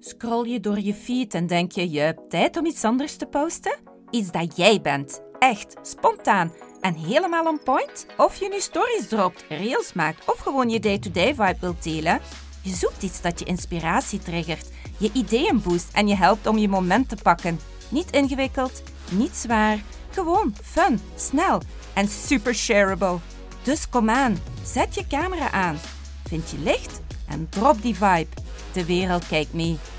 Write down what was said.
Scroll je door je feed en denk je hebt tijd om iets anders te posten? Iets dat jij bent. Echt, spontaan en helemaal on point? Of je nu stories dropt, reels maakt of gewoon je day-to-day vibe wilt delen? Je zoekt iets dat je inspiratie triggert, je ideeën boost en je helpt om je moment te pakken. Niet ingewikkeld, niet zwaar, gewoon fun, snel en super shareable. Dus kom aan, zet je camera aan, vind je licht en drop die vibe. De wereld kijkt mee.